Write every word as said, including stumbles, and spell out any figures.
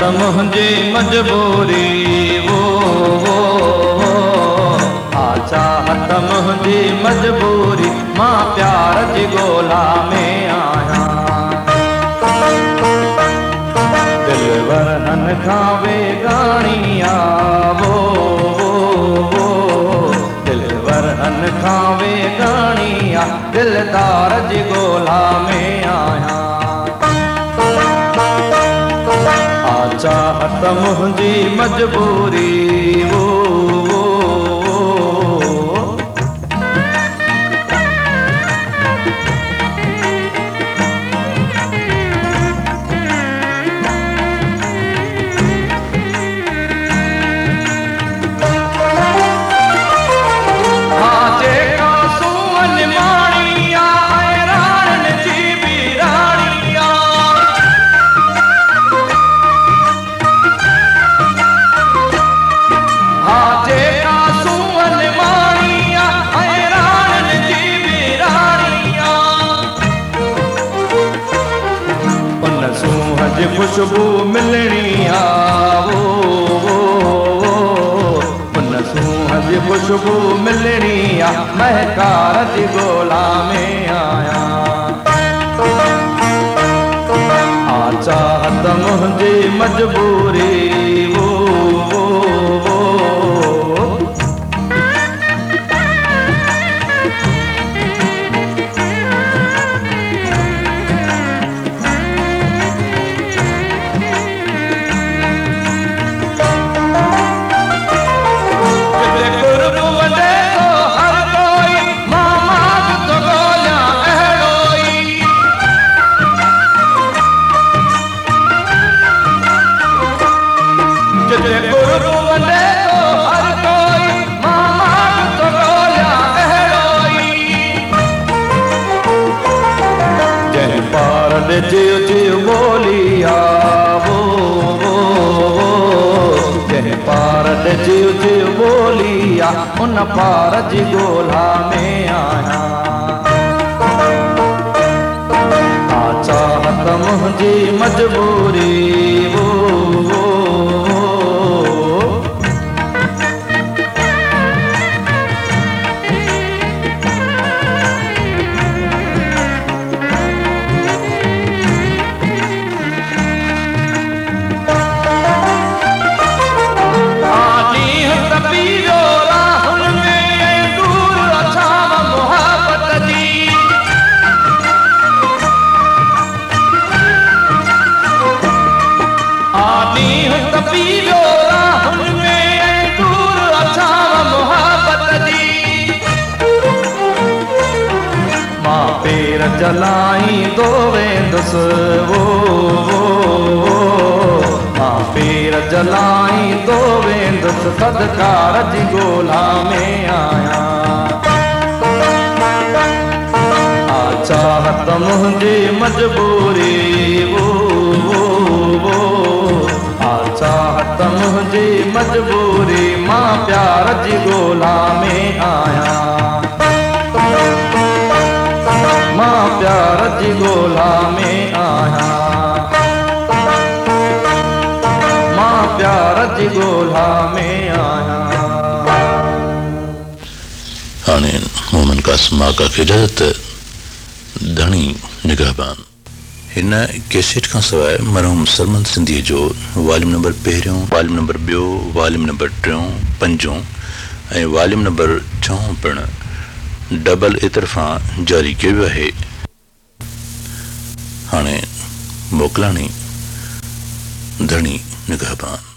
चाहत मुंहिंजी मजबूरी वो वो आ चाहत मुंहिंजी मजबूरी मां प्यार जी ॻोल्हा में आहियां दिलवरन खां वेगाणिया वो वो दिलवरन खां वेगाणिया दिलदार जी ॻोल्हा में आहियां चाहत मुंहिंजी मजबूरी वो खुशबू मिलनी आ वो उन सूंह जी खुशबू मिलनी आ महकार जी ॻोल्हा में आया आ चाहत मुंहिंजी मजबूरी वो जीव जीव बोलिया वो जंहिं पार जीव जीव बोलिया उन पार जी ॻोल्हा में आहियां आ चाहत मुंहिंजी मजबूरी वो जलाई दो वेंदुसि वो मां पेर जलाई दो वेंदुसि सदकार जी ॻोल्हा में आहियां आ चाहत मुंहिंजी मजबूरी वो आ चाहत मुंहिंजी मजबूरी मां प्यार जी ॻोल्हा में आहियां मां प्यार जी ॻोल्हा में आहियां मां प्यार जी ॻोल्हा में आहियां हाणे मोमन कासिम आका खे इजाज़त धणी निगहबान हिन कैसेट खां सवाइ मरहूम सलमान सिंधीअ जो वॉल्यूम नंबर पहिरियों वॉल्यूम नंबर ॿियो वॉल्यूम नंबर टियों पंजों ऐं वॉल्यूम नंबर छहों पिणु डबल एतरफ़ां जारी कयो वियो आहे हाणे मोकिलाणी धणी निगहबान